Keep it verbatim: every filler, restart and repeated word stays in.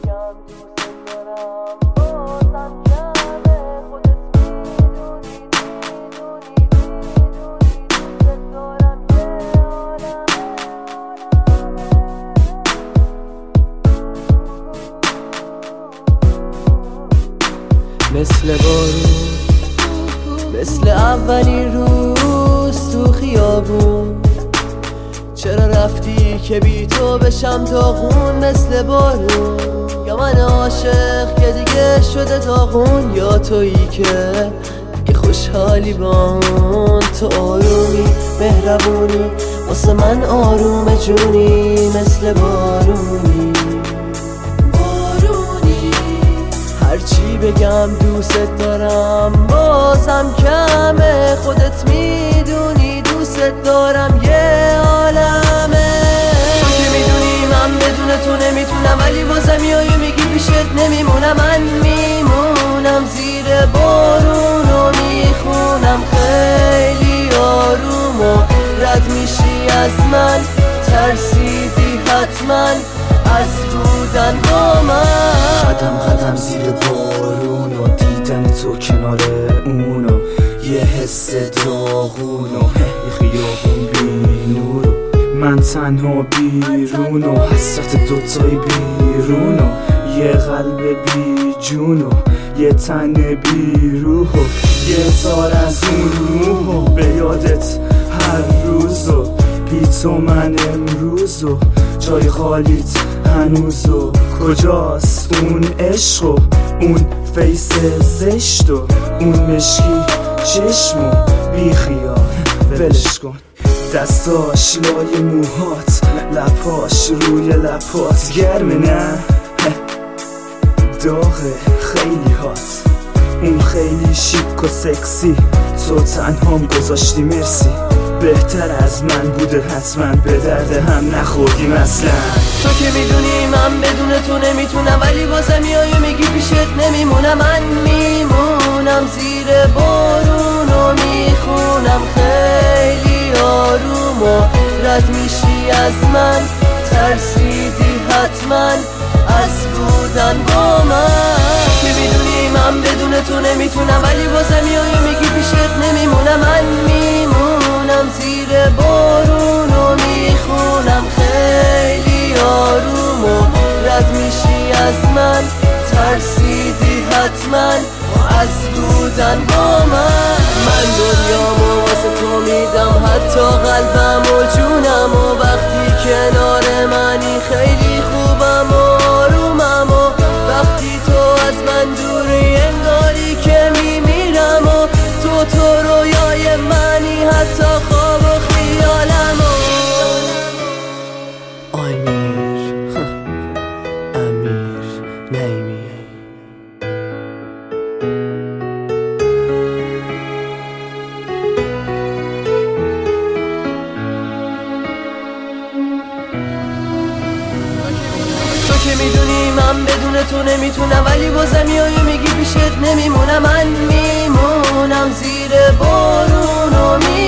بگم دوست دارم بازم کمه، خودت میدونی میدونی میدونی دوست دارم یه عالمه عالمه. مثل بارون، مثل اولین روز تو خیابون، چرا رفتی که بی تو بشم داغون؟ مثل بارون، یا من عاشق که دیگه شده داغون، یا تویی که که خوشحالی با اون. تو آرومی مهربونی واسه من آروم جونی، مثل بارونی بارونی. هرچی بگم دوست دارم بازم کمه، خودت میدونی دوست دارم یه عالمه. تو که میدونی من بدون تو نمیتونم، ولی بازم میای میگی پیشت نمیمونم. من میمونم زیر بارون و میخونم خیلی آروم و رد میشی از من، ترسیدی حتما از بودن با من. قدم قدم زیر بارون و دیدن تو کنار اونو، یه حس داغون و یه خیابون بی نور و من تنها بیرون و حسرت دوتای بیرون و یه قلب بی جون و یه تن بی روح و یه تار از اون روح و به یادت هر روز و بی تو من امروز و جای خالیت هنوز و کجاست اون عشق و اون فیس زشت و اون مشکی چشم و بی خیال ولش کن. دستاش لای موهات، لپاش روی لپات گرمه نه داغه خیلی هات، اون خیلی شیک و سکسی، تو تنهام گذاشتی مرسی. بهتر از من بوده حتما به درد هم نخوردیم اصلا. تو که میدونی من بدون تو نمیتونم، ولی بازم میای میگی پیشت نمیمونم. من میمونم زیر بارون و میخونم خیلی آروم و رد میشی از من، ترسیدی حتما از بودن با من. که میدونی من بدون تو نمیتونم، ولی بازم میای میگی پیشت نمیمونم. من میمونم زیر بارون و میخونم خیلی آروم و رد میشی از من، ترسیدی حتما از بودن با من. من دنیامو واسه تو میدم، حتی قلبم و جونم و وقتی کنار منی خیلی خوبم و آرومم و وقتی تو از من دوری انگاری که میمیرم و تو تو رویای منی، حتی خواب و خیالم و امیر امیر نیمی. تو که میدونی من بدون تو نمیتونم، ولی بازم میای میگی پیشت نمیمونم. من میمونم زیر بارون و می